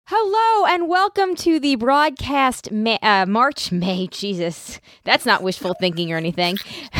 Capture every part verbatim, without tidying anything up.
Hello and welcome to the broadcast May, uh, March, May, Jesus, that's not wishful thinking or anything.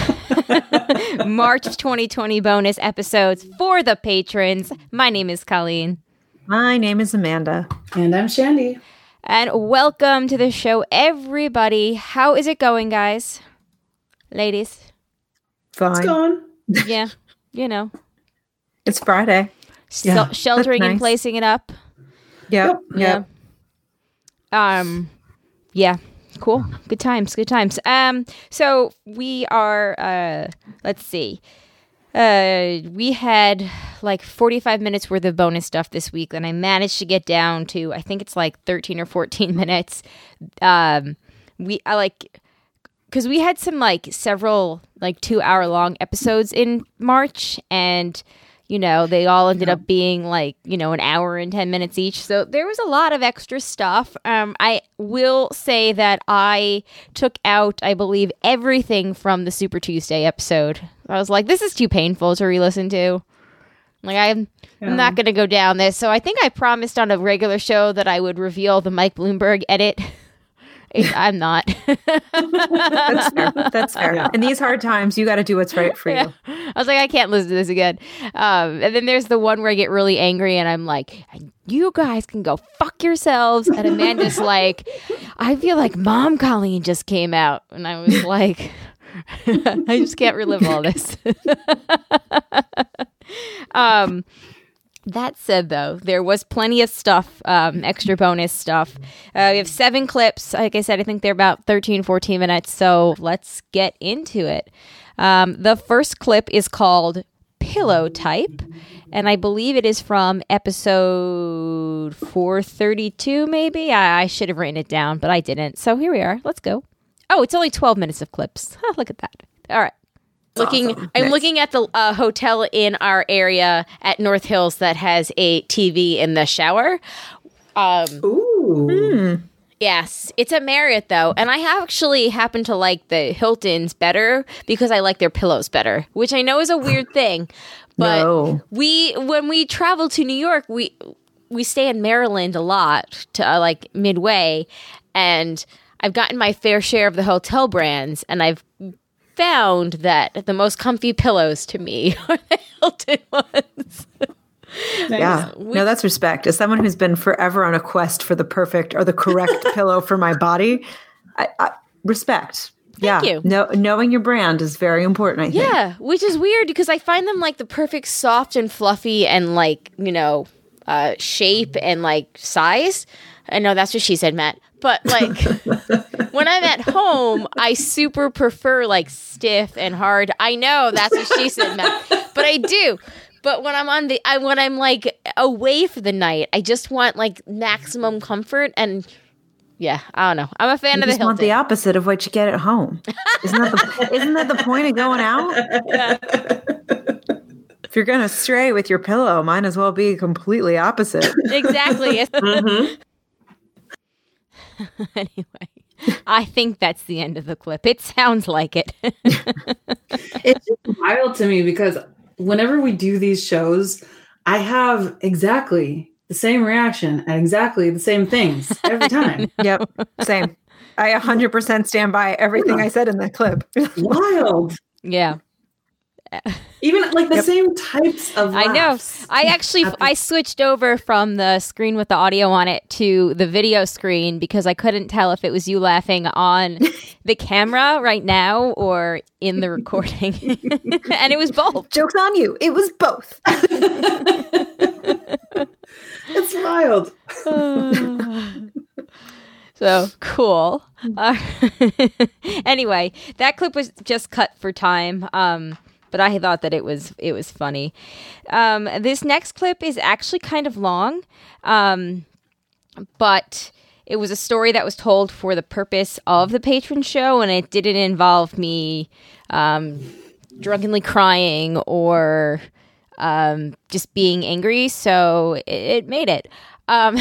March twenty twenty bonus episodes for the patrons. My name is Colleen. My name is Amanda. And I'm Shandy. And welcome to the show, everybody. How is it going, guys? Ladies? Fine. It's going. Yeah, you know. It's Friday. Yeah, Sel- sheltering nice. and placing it up. Yep. Yep. Yeah. Um, yeah. Cool. Good times. Good times. Um, so we are, uh, let's see. Uh, we had like forty-five minutes worth of bonus stuff this week, and I managed to get down to, I think it's like thirteen or fourteen minutes. Um, we, I like, cause we had some like several like two hour long episodes in March, and you know, they all ended up being like, you know, an hour and ten minutes each. So there was a lot of extra stuff. Um, I will say that I took out, I believe, everything from the Super Tuesday episode. I was like, this is too painful to re-listen to. Like, I'm, yeah. I'm not going to go down this. So I think I promised on a regular show that I would reveal the Mike Bloomberg edit. I'm not. That's fair. That's fair. Yeah. In these hard times, you got to do what's right for you. Yeah. I was like, I can't listen to this again. Um, and then there's the one where I get really angry and I'm like, you guys can go fuck yourselves. And Amanda's like, I feel like Mom Colleen just came out. And I was like, I just can't relive all this. um. That said, though, there was plenty of stuff, um, extra bonus stuff. Uh, we have seven clips. Like I said, I think they're about thirteen, fourteen minutes. So let's get into it. Um, the first clip is called Pillow Type. And I believe it is from episode four thirty-two, maybe. I, I should have written it down, but I didn't. So here we are. Let's go. Oh, it's only twelve minutes of clips. Oh, look at that. All right. Looking, awesome. I'm Nice. looking at the uh, hotel in our area at North Hills that has a T V in the shower. Um, Ooh. Mm. Yes, it's a Marriott though, and I actually happen to like the Hiltons better because I like their pillows better, which I know is a weird thing. But No. we, when we travel to New York, we we stay in Maryland a lot to uh, like Midway, and I've gotten my fair share of the hotel brands, and I've found that the most comfy pillows to me are the Hilton ones. Nice. Yeah. We- no, that's respect. As someone who's been forever on a quest for the perfect or the correct pillow for my body, I, I respect. Thank yeah. you. No, knowing your brand is very important, I think. Yeah, which is weird because I find them like the perfect soft and fluffy and like, you know, uh, shape and like size. I know that's what she said, Matt. But like when I'm at home, I super prefer like stiff and hard. I know that's what she said, Matt. But I do. But when I'm on the, I, when I'm like away for the night, I just want like maximum comfort. And yeah, I don't know. I'm a fan You of the just want Hilton. the opposite of what you get at home. Isn't that the, isn't that the point of going out? Yeah. If you're going to stray with your pillow, might as well be completely opposite. Exactly. Mm-hmm. Anyway, I think that's the end of the clip. It sounds like it. It's just wild to me because whenever we do these shows, I have exactly the same reaction and exactly the same things every time. Yep. Same. I one hundred percent stand by everything I said in that clip. Wild. Yeah. Even like the Yep. same types of I know. laughs. I actually I switched over from the screen with the audio on it to the video screen because I couldn't tell if it was you laughing on the camera right now or in the recording. And it was both. Joke's on you. It was both. It's wild. So cool. Uh, anyway, that clip was just cut for time. Um But I thought that it was it was funny. Um, this next clip is actually kind of long, um, but it was a story that was told for the purpose of the patron show, and it didn't involve me um, drunkenly crying or um, just being angry, so it, it made it. Um,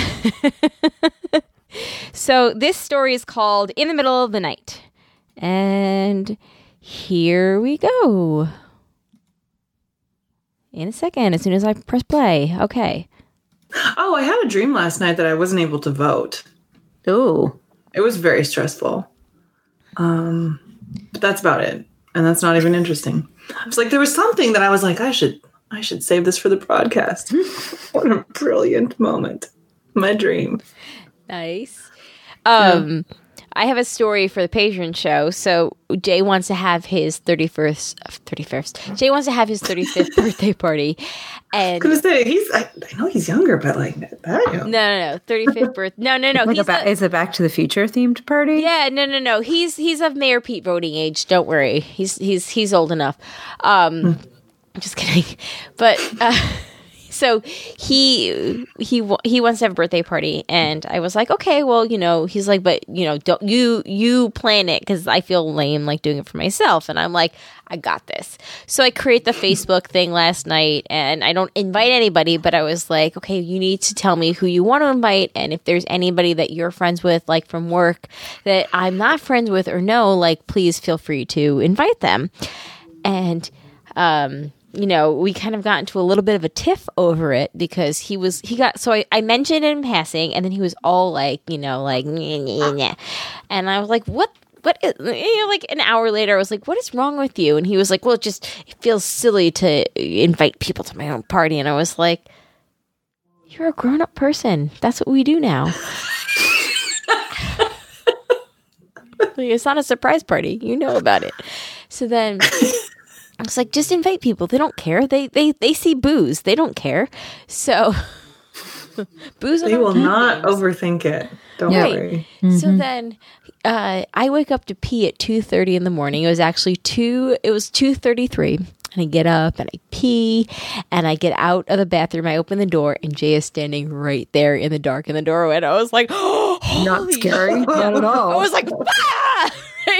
so this story is called In the Middle of the Night, and here we go. In a second, as soon as I press play. Okay. Oh, I had a dream last night that I wasn't able to vote. Ooh. It was very stressful. Um, but that's about it. And that's not even interesting. It's like there was something that I was like, I should I should save this for the broadcast. What a brilliant moment. My dream. Nice. Um, yeah. I have a story for the Patreon show. So Jay wants to have his thirty-first, thirty-first. Jay wants to have his thirty-fifth birthday party. And I was gonna say he's. I, I know he's younger, but like that. No, no, no. thirty-fifth birth. No, no, no. Like he's a, a, is it Back to the Future themed party? Yeah, no, no, no. He's he's of Mayor Pete voting age. Don't worry. He's he's he's old enough. Um, I'm just kidding. But. Uh, So he he he wants to have a birthday party, and I was like, okay, well, you know, he's like, but you know, don't you you plan it because I feel lame like doing it for myself, and I'm like, I got this. So I create the Facebook thing last night, and I don't invite anybody, but I was like, okay, you need to tell me who you want to invite, and if there's anybody that you're friends with, like from work, that I'm not friends with or know, like, please feel free to invite them, and um. you know, we kind of got into a little bit of a tiff over it because he was, he got, so I, I mentioned it in passing and then he was all like, you know, like, nyeh, nyeh, nyeh. And I was like, what, what is, you know, like an hour later, I was like, what is wrong with you? And he was like, well, it just, it feels silly to invite people to my own party. And I was like, you're a grown up person. That's what we do now. Like, it's not a surprise party. You know about it. So then I was like, just invite people. They don't care. They they they see booze. They don't care. So booze. They will not games. Overthink it. Don't right. worry. Mm-hmm. So then uh, I wake up to pee at two thirty in the morning. It was actually two. It was two thirty three. And I get up and I pee and I get out of the bathroom. I open the door and Jay is standing right there in the dark in the doorway. And I was like, oh, not scary, not at all. I was like, ah!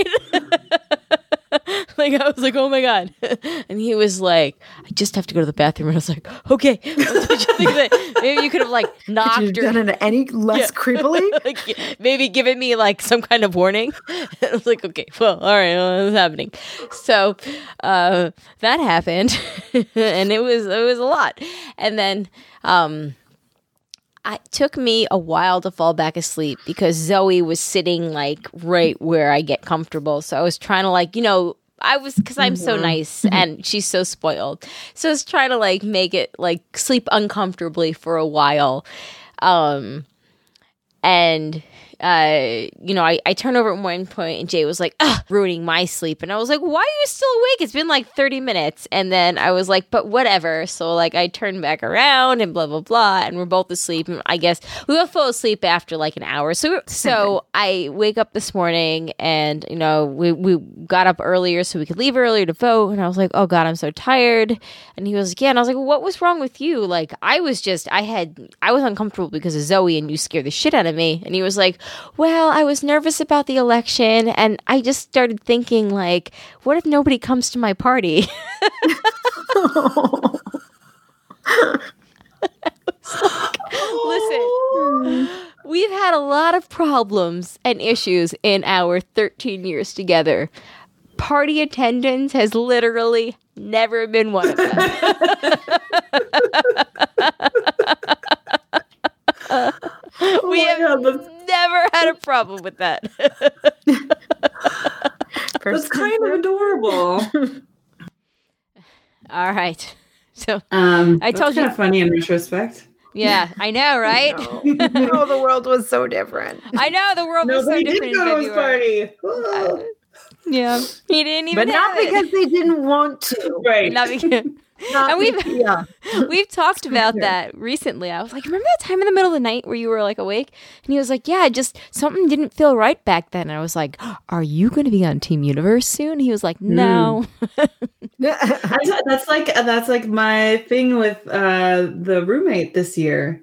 Like, I was like, oh my God. And he was like, I just have to go to the bathroom. And I was like, okay. What you think of it? Maybe you could have like knocked could you or have done it any less yeah. creepily. Like, maybe given me like some kind of warning. I was like, okay, well, all right, well, what's happening? So uh, that happened. And it was it was a lot. And then um it took me a while to fall back asleep because Zoe was sitting like right where I get comfortable. So I was trying to like, you know, I was, because I'm so nice and she's so spoiled. So I was trying to like make it like sleep uncomfortably for a while. Um, and, uh, you know, I, I turned over at one point and Jay was like, ugh, ruining my sleep. And I was like, why are you still awake? It's been like thirty minutes. And then I was like, but whatever. So like I turned back around and blah, blah, blah. And we're both asleep. And I guess we both fell asleep after like an hour. So, so I wake up this morning and, you know, we, we got up earlier so we could leave earlier to vote. And I was like, oh God, I'm so tired. And he was like, yeah. And I was like, well, what was wrong with you? Like, I was just, I had, I was uncomfortable because of Zoe and you scared the shit out of me. And he was like, well, I was nervous about the election and I just started thinking like, what if nobody comes to my party? Like, listen, we've had a lot of problems and issues in our thirteen years together. Party attendance has literally never been one of them. Oh we have God, that's, never had a problem with that. That's kind of adorable. All right. So um, I told that's you. Kind of funny in retrospect. Yeah, I know, right? No. No, the world was so different. I know the world was so Nobody different did in go to his February. party. Uh, yeah, he didn't even. But not have it. because they didn't want to. Right. Not because. Not And we've because, yeah. we've talked about that recently. I was like, remember that time in the middle of the night where you were like awake? And he was like, yeah, just something didn't feel right back then. And I was like, are you going to be on Team Universe soon? He was like, no. I, that's like that's like my thing with uh, the roommate this year.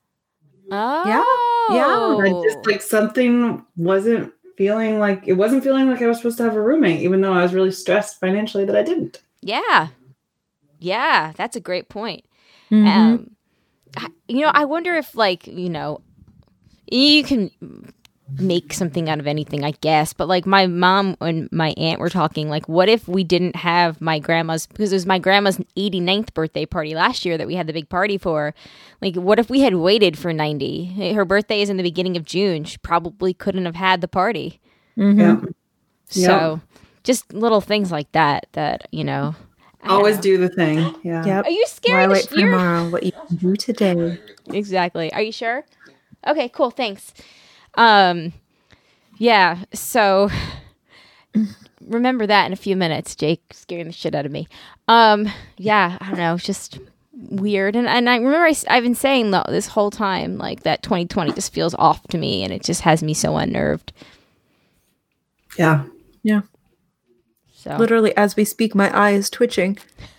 Oh, Yeah. I just like something wasn't feeling like it wasn't feeling like I was supposed to have a roommate, even though I was really stressed financially that I didn't. Yeah. Yeah, that's a great point. Mm-hmm. Um, I- you know, I wonder if, like, you know, you can make something out of anything, I guess. But like my mom and my aunt were talking, like, what if we didn't have my grandma's, because it was my grandma's eighty-ninth birthday party last year that we had the big party for. Like, what if we had waited for ninety? Her birthday is in the beginning of June. She probably couldn't have had the party. Mm-hmm. Yeah. So just little things like that, that, you know. Always do the thing. Yeah. Yep. Are you Why scared? wait for tomorrow? What you can do today? Exactly. Are you sure? Okay, cool. Thanks. Um, yeah. So remember that in a few minutes, Jake, scaring the shit out of me. Um, yeah, I don't know. It's just weird. And, and I remember I, I've been saying though, this whole time, like that twenty twenty just feels off to me and it just has me so unnerved. Yeah. Yeah. So Literally, as we speak, my eye is twitching.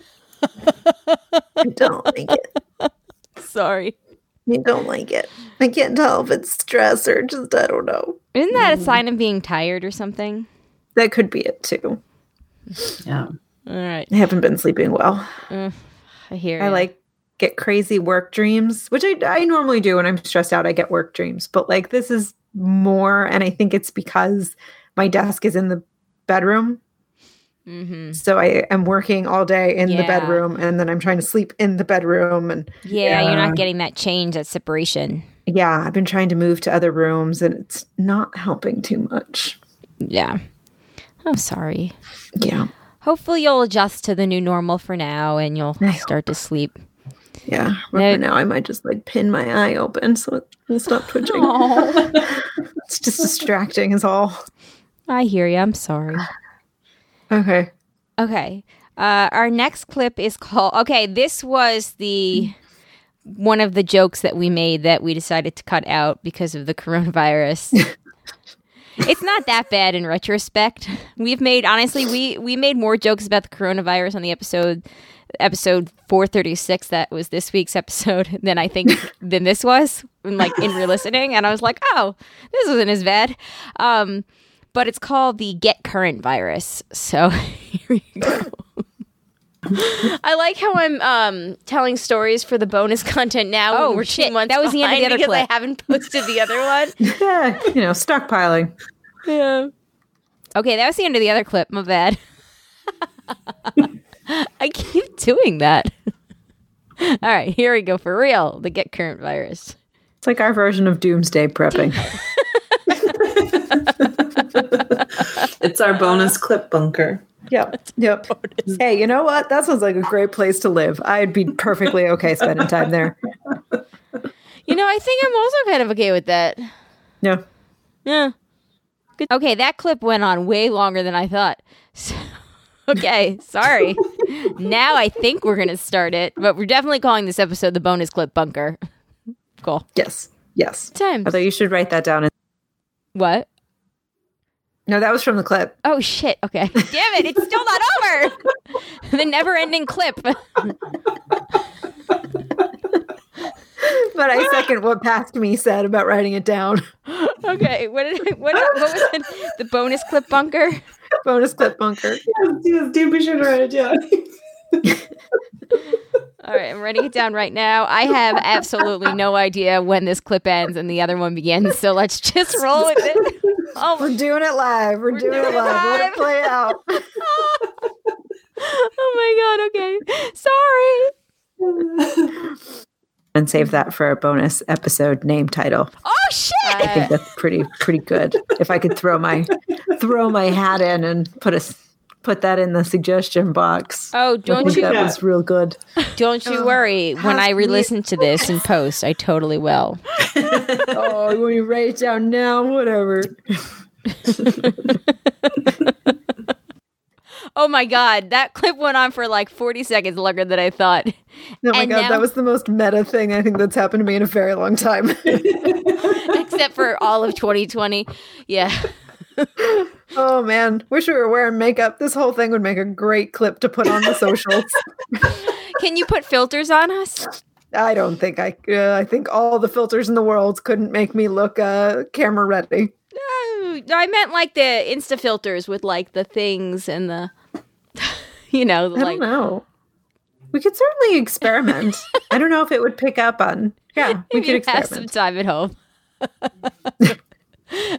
I don't like it. sorry. I don't like it. I can't tell if it's stress or just, I don't know. Isn't that a sign of being tired or something? That could be it too. Yeah. All right. I haven't been sleeping well. I hear I ya. like get crazy work dreams, which I, I normally do when I'm stressed out. I get work dreams, but like this is more, and I think it's because my desk is in the bedroom. Mm-hmm. So I am working all day in the Yeah. bedroom, and then I'm trying to sleep in the bedroom. And Yeah, you're Yeah. not getting that change, that separation. yeah, I've been trying to move to other rooms, and it's not helping too much. Yeah. I'm sorry. Yeah. Hopefully you'll adjust to the new normal for now and you'll I hope. start to sleep. Yeah. But No- for now, I might just like pin my eye open so it will stop twitching. It's just distracting, is all. I hear you. I'm sorry. Okay. Okay. Uh, our next clip is called. Okay, this was the one of the jokes that we made that we decided to cut out because of the coronavirus. It's not that bad in retrospect. We've made honestly, we we made more jokes about the coronavirus on the episode episode four thirty-six that was this week's episode than I think than this was. Like in re-listening, and I was like, oh, this wasn't as bad. Um, but it's called the Get Current virus. So here you go. I like how I'm um, telling stories for the bonus content now. Oh, when we're shit. two months That was the end of the behind other because clip. I haven't posted the other one. Yeah. You know, stockpiling. Yeah. Okay, that was the end of the other clip. My bad. I keep doing that. All right, here we go for real. The Get Current virus. It's like our version of doomsday prepping. It's our bonus clip bunker. Yep. Yep. Hey, you know what? That sounds like a great place to live. I'd be perfectly okay spending time there. You know, I think I'm also kind of okay with that. Yeah. Yeah. Good. Okay, that clip went on way longer than I thought. So, okay, sorry. Now I think we're going to start it, but we're definitely calling this episode the bonus clip bunker. Cool. Yes. Yes. Times. Although you should write that down. What? No, that was from the clip. Oh, shit. Okay. Damn it. It's still not over. The never ending clip. But I second what past me said about writing it down. Okay. What did I, what, what was it? The bonus clip bunker? Bonus clip bunker. Yes, yes, do be sure to write it down. All right. I'm writing it down right now. I have absolutely no idea when this clip ends and the other one begins. So let's just roll with it. Oh, We're doing it live. We're, doing, doing it it live. Let live. it play out. oh my God. Okay. Sorry. And save that for a bonus episode name title. Oh, shit. I think that's pretty pretty good. If I could throw my throw my hat in and put a put that in the suggestion box. Oh, I don't think you that was real good. don't you worry. When I re-listen to this in post, I totally will. Oh, when you write it down now, whatever. Oh my God, that clip went on for like forty seconds longer than I thought. Oh my And god, now- that was the most meta thing I think that's happened to me in a very long time. Except for all of twenty twenty. Yeah. Oh man, wish we were wearing makeup. This whole thing would make a great clip to put on the socials. Can you put filters on us? I don't think I. Uh, I think all the filters in the world couldn't make me look uh, camera ready. No, I meant like the Insta filters with like the things and the, you know, I like don't know. We could certainly experiment. I don't know if it would pick up on. Yeah, we if could you have some experiment. time at home.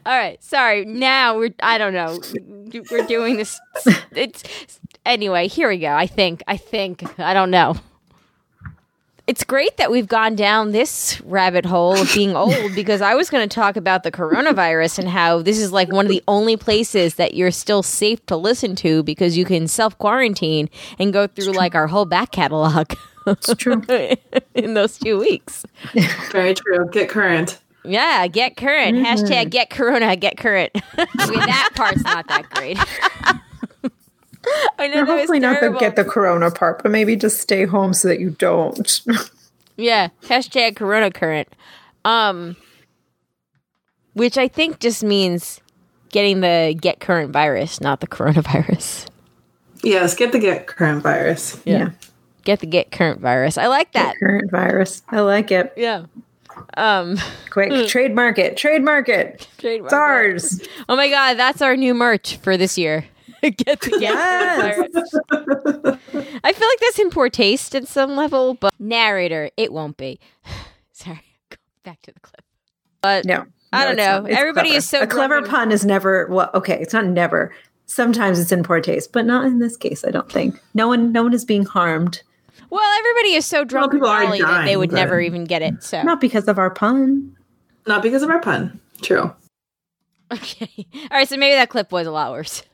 All right, sorry. Now we're I don't know. We're doing this. It's anyway. Here we go. I think. I think. I don't know. It's great that we've gone down this rabbit hole of being old because I was going to talk about the coronavirus and how this is like one of the only places that you're still safe to listen to because you can self-quarantine and go through like our whole back catalog. It's true. In those two weeks. Very true. Get current. Yeah, get current. Mm-hmm. Hashtag get corona, get current. I mean, that part's not that great. I know You're that hopefully was not terrible. to get the corona part, but maybe just stay home so that you don't. Yeah, hashtag corona current. Um, which I think just means getting the get current virus, not the coronavirus. Yes, get the get current virus. Yeah. Yeah. Get the get current virus. I like that. Get current virus. I like it. Yeah. Um, Quick, trademark it. Trademark it. trademark It's ours. it. Oh my God, that's our new merch for this year. Get the get Yes. current virus. I feel like that's in poor taste at some level, but narrator, it won't be. Sorry, go back to the clip. But No. I no, don't it's know. not. It's Everybody clever. is so a clever drunk. pun is never well. Okay, it's not never. Sometimes it's in poor taste, but not in this case. I don't think. No one, no one is being harmed. Well, everybody is so drunk people and are jolly that they dying, would but- never even get it. So Not because of our pun. Not because of our pun. True. okay, all right. So maybe that clip was a lot worse.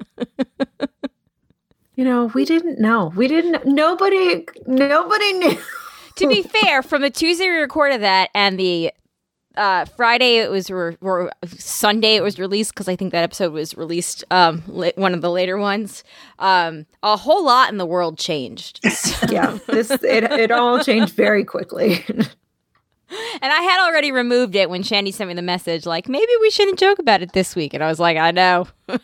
You know, we didn't know. We didn't. Nobody. Nobody knew. To be fair, from the Tuesday we recorded that and the uh, Friday it was re- or Sunday it was released because I think that episode was released um, li- one of the later ones. Um, a whole lot in the world changed, Yeah, this it. It all changed very quickly. and I had already removed it when Shandy sent me the message like maybe we shouldn't joke about it this week, and I was like, I know.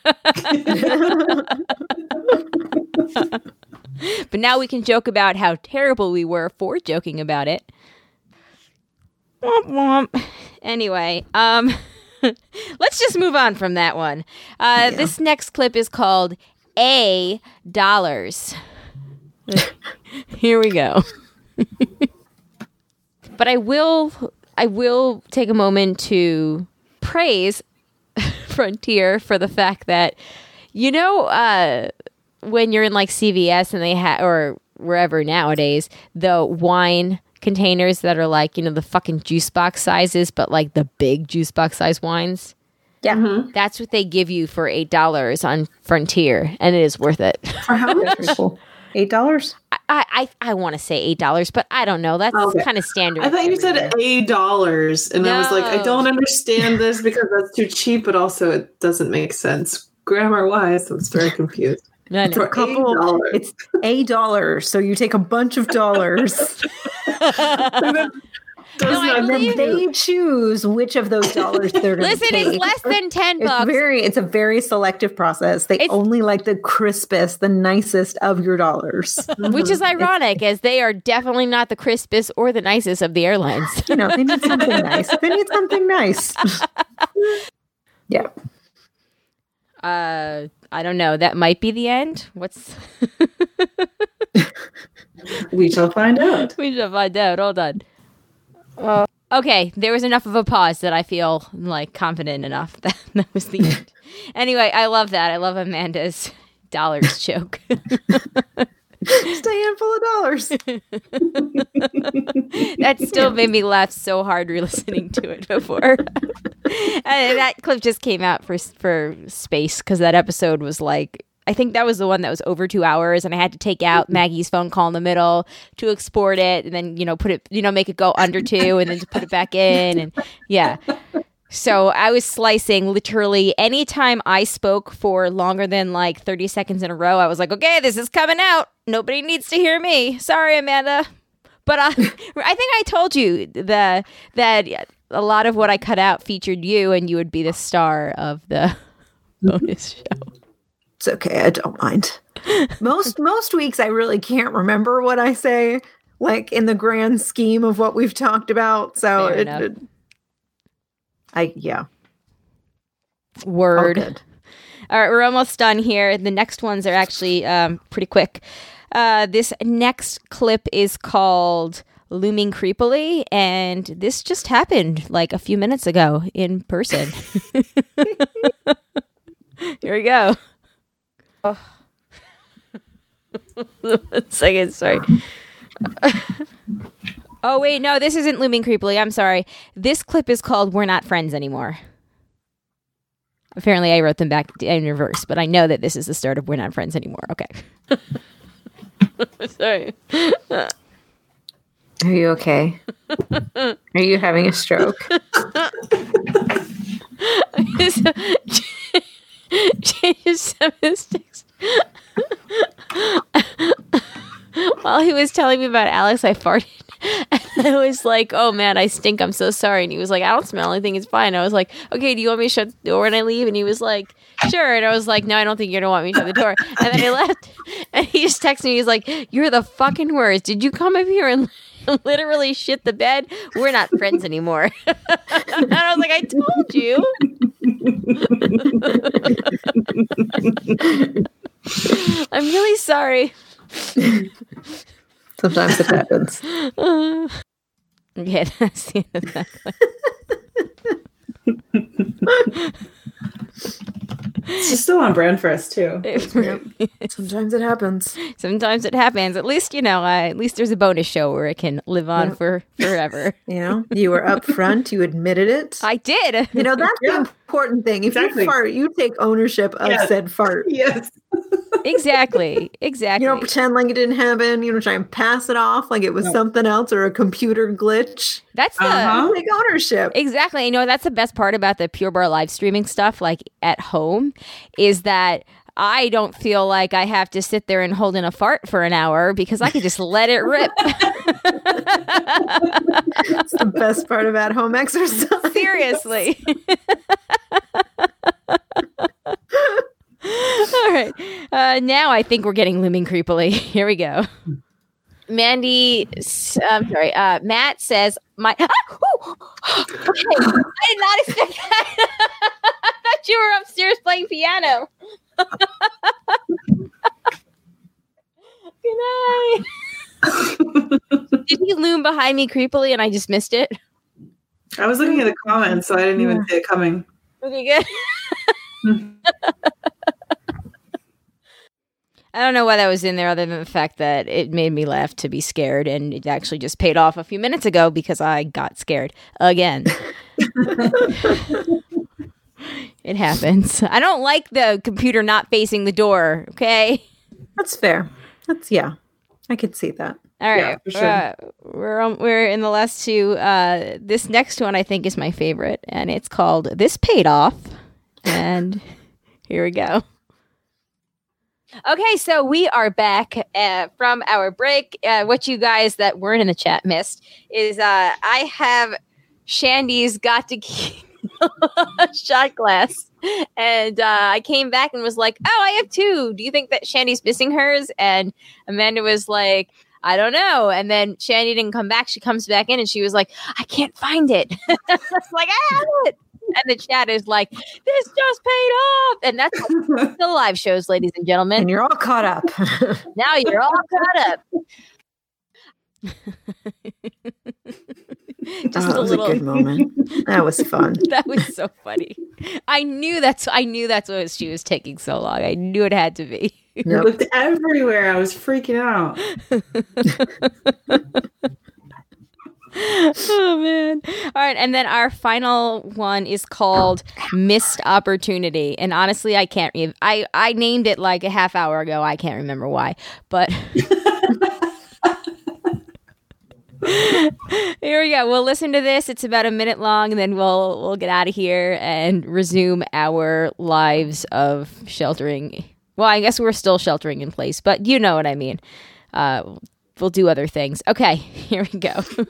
But now we can joke about how terrible we were for joking about it. Womp womp. Anyway, um, let's just move on from that one. Uh, yeah. This next clip is called A Dollars. Here we go. But I will, I will take a moment to praise Frontier for the fact that, you know, uh, when you're in like C V S and they have, or wherever nowadays, the wine containers that are like, you know, the fucking juice box sizes, but like the big juice box size wines. Yeah. Mm-hmm. That's what they give you for eight dollars on Frontier, and it is worth it. For how much? Cool. Eight dollars? I I, I want to say eight dollars, but I don't know. That's okay. Kind of standard. I thought you said a dollars, and no. I was like, I don't understand this because that's too cheap, but also it doesn't make sense grammar wise. I was very confused. No, no. For a couple, it's a dollar. So you take a bunch of dollars. no, and then they choose which of those dollars they're going to Listen, take. it's less than ten bucks. It's very, it's a very selective process. They it's, only like the crispest, the nicest of your dollars. Which is ironic, as they are definitely not the crispest or the nicest of the airlines. You know, they need something nice. They need something nice. Yeah. Uh, I don't know. That might be the end. What's? We shall find out. We shall find out. Hold on. Uh, okay, there was enough of a pause that I feel like confident enough that that was the end. Anyway, I love that. I love Amanda's dollars joke. Just a handful of dollars. That still made me laugh so hard re-listening to it before. And that clip just came out for for space because that episode was like, I think that was the one that was over two hours, and I had to take out Maggie's phone call in the middle to export it, and then, you know, put it, you know, make it go under two, and then to put it back in, and yeah. So I was slicing literally anytime I spoke for longer than like thirty seconds in a row. I was like, okay, this is coming out. Nobody needs to hear me. Sorry, Amanda. But uh, I think I told you the, that a lot of what I cut out featured you, and you would be the star of the bonus show. It's okay. I don't mind. Most most weeks I really can't remember what I say, like in the grand scheme of what we've talked about. So it, it, I yeah. Word. All, All right, we're almost done here. The next ones are actually um, pretty quick. Uh, this next clip is called looming creepily, and this just happened like a few minutes ago in person. Here we go. Oh. One second, sorry. Oh, wait, no, this isn't looming creepily. I'm sorry. This clip is called We're Not Friends Anymore. Apparently, I wrote them back in reverse, but I know that this is the start of We're Not Friends Anymore. Okay. Sorry. Are you okay? Are you having a stroke? Change some mistakes. While he was telling me about Alex, I farted. And I was like, oh man, I stink. I'm so sorry. And he was like, I don't smell anything. It's fine. I was like, okay, do you want me to shut the door when I leave? And he was like, sure. And I was like, no, I don't think you're going to want me to shut the door. And then he left. And he just texted me. He's like, you're the fucking worst. Did you come up here and literally shit the bed? We're not friends anymore. And I was like, I told you. I'm really sorry. Sometimes it happens. Uh, yeah, that's the end of that. It's just still on brand for us too. Sometimes it happens. Sometimes it happens. At least, you know, uh, at least there's a bonus show where it can live on yep. for forever. You know, you were up front. You admitted it. I did. You know, that's yeah. the important thing. If exactly. you fart, you take ownership of yes. said fart. Yes. Exactly. Exactly. You don't pretend like it didn't happen. You don't try and pass it off like it was no. something else or a computer glitch. That's the uh-huh. take ownership. Exactly. You know, that's the best part about the Pure Bar live streaming stuff, like at home, is that I don't feel like I have to sit there and hold in a fart for an hour because I can just let it rip. It's the best part about home exercise. Seriously. All right. Uh, now I think we're getting looming creepily. Here we go. Mandy, I'm sorry, uh, Matt says, my, ah, okay, I did not expect that. I thought you were upstairs playing piano. Good night. Did he loom behind me creepily and I just missed it? I was looking at the comments, so I didn't even see it coming. Okay, good. I don't know why that was in there other than the fact that it made me laugh to be scared, and it actually just paid off a few minutes ago because I got scared again. It happens. I don't like the computer not facing the door, okay? That's fair. That's, yeah, I could see that. All right. Yeah, for sure. uh, we're, um, we're in the last two. Uh, this next one I think is my favorite, and it's called This Paid Off. And here we go. Okay, so we are back uh, from our break. Uh, what you guys that weren't in the chat missed is uh, I have Shandy's Got to Keep shot glass. And uh, I came back and was like, oh, I have two. Do you think that Shandy's missing hers? And Amanda was like, I don't know. And then Shandy didn't come back. She comes back in and she was like, I can't find it. I was like, I have it. And the chat is like, this just paid off. And that's the live shows, ladies and gentlemen. And you're all caught up. Now you're all caught up. Just oh, that was little... a good moment. That was fun. That was so funny. I knew that's I knew that's what she was taking so long. I knew it had to be. Yep. I looked everywhere. I was freaking out. Oh man. All right, and then our final one is called Missed Opportunity. And honestly, I can't re- I I named it like a half hour ago. I can't remember why. But here we go. We'll listen to this. It's about a minute long, and then we'll we'll get out of here and resume our lives of sheltering. Well, I guess we're still sheltering in place, but you know what I mean. Uh We'll do other things. Okay, here we go.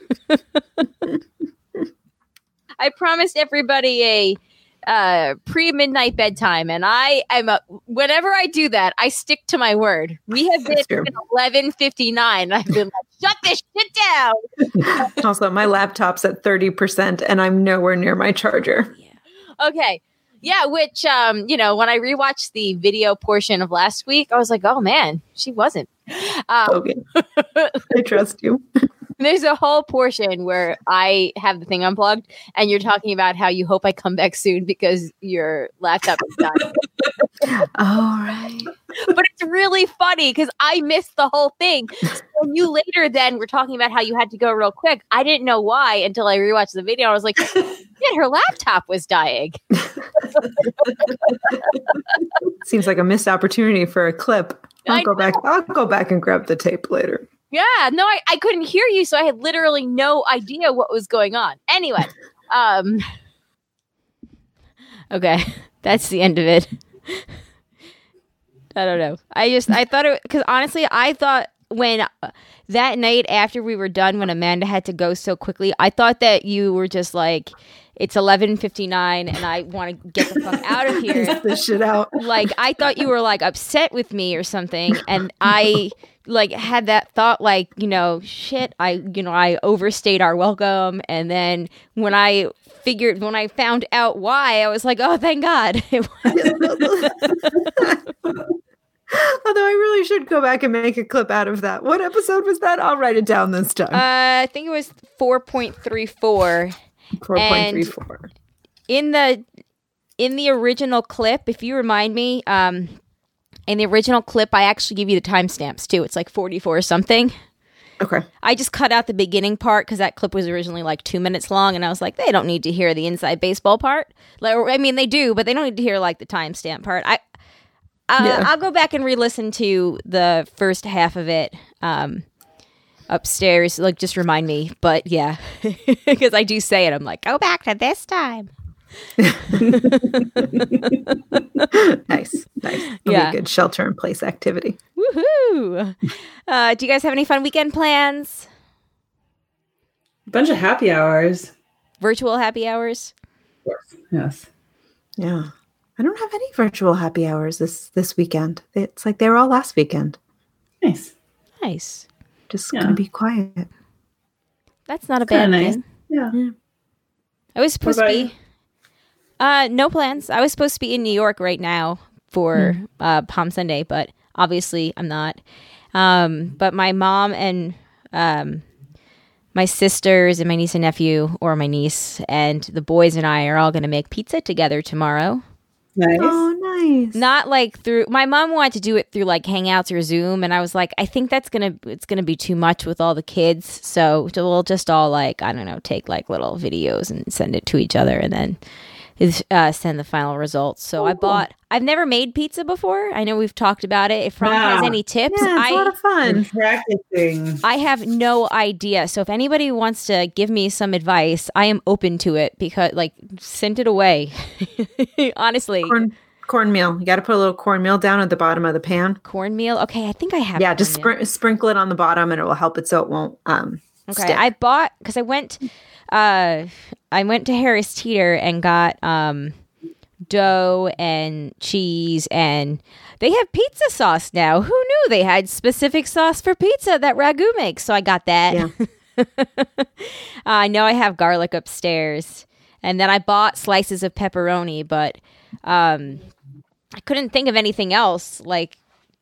I promised everybody a uh, pre-midnight bedtime, and I am a, whenever I do that, I stick to my word. We have been at eleven fifty-nine. I've been like, shut this shit down. Also, my laptop's at thirty percent, and I'm nowhere near my charger. Yeah. Okay. Yeah, which, um, you know, when I rewatched the video portion of last week, I was like, oh, man, she wasn't. Um, okay. I trust you. There's a whole portion where I have the thing unplugged and you're talking about how you hope I come back soon because your laptop is done. All right. But it's really funny because I missed the whole thing. So you later then were talking about how you had to go real quick. I didn't know why until I rewatched the video. I was like, yeah, her laptop was dying. Seems like a missed opportunity for a clip. I'll I go know. back. I'll go back and grab the tape later. Yeah, no, I, I couldn't hear you, so I had literally no idea what was going on. Anyway, um, okay, that's the end of it. I don't know. I just, I thought it, because honestly, I thought when uh, that night after we were done, when Amanda had to go so quickly, I thought that you were just like, it's eleven fifty-nine and I want to get the fuck out of here. Get this shit out. Like, I thought you were like upset with me or something. And I like had that thought, like, you know, shit, I, you know, I overstayed our welcome. And then when I figured, when I found out why, I was like, oh, thank God. Although I really should go back and make a clip out of that. What episode was that? I'll write it down this time. Uh, I think it was four point three four. four point three four. In the in the original clip, if you remind me, um, in the original clip, I actually give you the timestamps too. It's like forty-four or something. Okay. I just cut out the beginning part because that clip was originally like two minutes long, and I was like, they don't need to hear the inside baseball part. Like, I mean, they do, but they don't need to hear like the timestamp part. I, uh, Yeah. I'll go back and re-listen to the first half of it. Um, upstairs, like, just remind me. But yeah, because I do say it, I'm like, go back to this time. Nice, nice. It'll Yeah. be a good shelter in place activity. Woohoo! Uh, do you guys have any fun weekend plans? Bunch of happy hours. Virtual happy hours? Yes. Yeah. I don't have any virtual happy hours this this weekend. It's like they were all last weekend. Nice. Nice. Just Yeah. gonna be quiet. That's not a Kinda bad nice. thing. Yeah. I was supposed to about be. you? Uh, no plans. I was supposed to be in New York right now for Hmm. uh, Palm Sunday, but obviously I'm not. Um, but my mom and um, my sisters and my niece and nephew, or my niece and the boys and I are all going to make pizza together tomorrow. Nice. Oh, nice. Not like through. My mom wanted to do it through like Hangouts or Zoom, and I was like, I think that's gonna it's gonna be too much with all the kids. So we'll just all like I don't know, take like little videos and send it to each other, and then uh, send the final results. So I bought. I've never made pizza before. I know we've talked about it. If Ron has Wow. any tips, Yeah, it's a lot I of fun. Practicing. I have no idea. So if anybody wants to give me some advice, I am open to it because like send it away. Honestly. Corn cornmeal. You got to put a little cornmeal down at the bottom of the pan. Cornmeal. Okay, I think I have. Yeah, just cornmeal. spr- sprinkle it on the bottom, and it will help it so it won't um. Okay, stick. I bought because I went. Uh, I went to Harris Teeter and got um, dough and cheese, and they have pizza sauce now. Who knew they had specific sauce for pizza that Ragu makes? So I got that. Yeah. uh, I know I have garlic upstairs, and then I bought slices of pepperoni, but um, I couldn't think of anything else. Like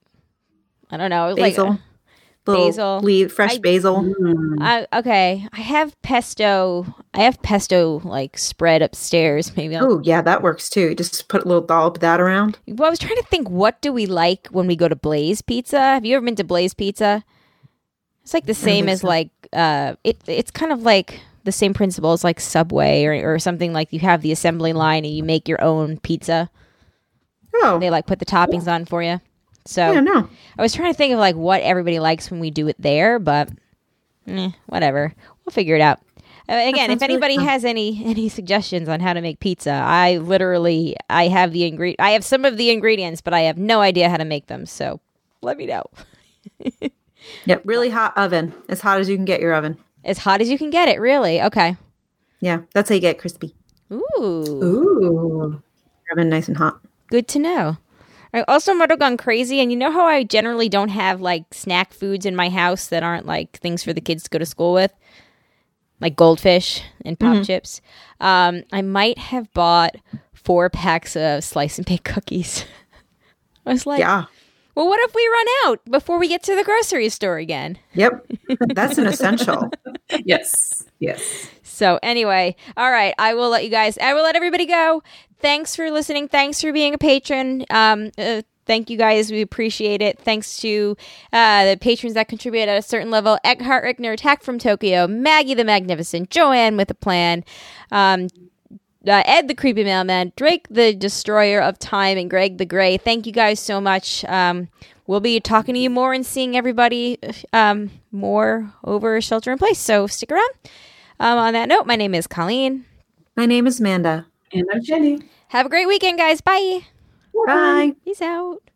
I don't know, basil. like. Little Basil. leaf, fresh I- basil. I, okay, I have pesto. I have pesto like spread upstairs. Maybe. I'll, Oh, yeah, that works too. You just put a little dollop of that around. well, I was trying to think. What do we like when we go to Blaze Pizza? Have you ever been to Blaze Pizza? It's like the same think as so. like uh, it. It's kind of like the same principle as like Subway or or something. Like you have the assembly line and you make your own pizza. Oh, They like put the toppings on for you. So yeah, no. I was trying to think of like what everybody likes when we do it there, but eh, whatever. We'll figure it out. Uh, again, if sounds really anybody fun. has any any suggestions on how to make pizza, I literally I have the ingre- I have some of the ingredients, but I have no idea how to make them. So let me know. Yep, really hot oven. As hot as you can get your oven. As hot as you can get it, really. Okay. Yeah, that's how you get crispy. Ooh, Ooh. Your oven nice and hot. good to know. I also might have gone crazy, and you know how I generally don't have like snack foods in my house that aren't like things for the kids to go to school with, like goldfish and pop chips. Um, I might have bought four packs of slice and bake cookies. I was like, Yeah. Well, what if we run out before we get to the grocery store again? Yep. That's an essential. Yes. Yes. So anyway, all right. I will let you guys, I will let everybody go. Thanks for listening. Thanks for being a patron. Um, uh, thank you guys. We appreciate it. Thanks to uh, the patrons that contribute at a certain level. Eckhart Rickner, Attack from Tokyo, Maggie the Magnificent, Joanne with a Plan, um, Uh, Ed the Creepy Mailman, Drake the Destroyer of Time, and Greg the Gray. Thank you guys so much. Um, we'll be talking to you more and seeing everybody um, more over Shelter in Place, so stick around. Um, on that note, my name is Colleen. My name is Amanda. And I'm Jenny. Have a great weekend, guys. Bye. Bye. Peace out.